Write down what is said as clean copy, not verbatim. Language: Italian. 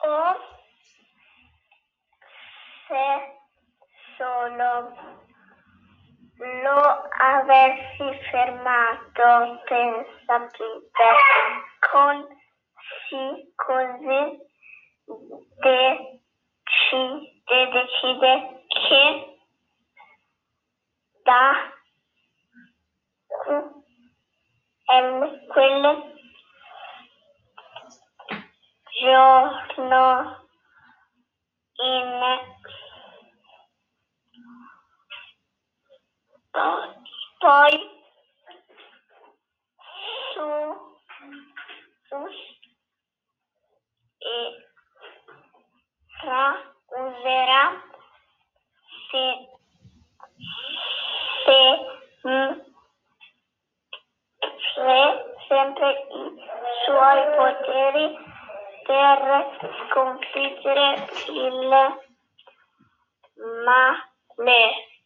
se solo lo avessi fermato, pensa Peter, così decide che da quel giorno in poi userà sempre i suoi poteri per sconfiggere il male.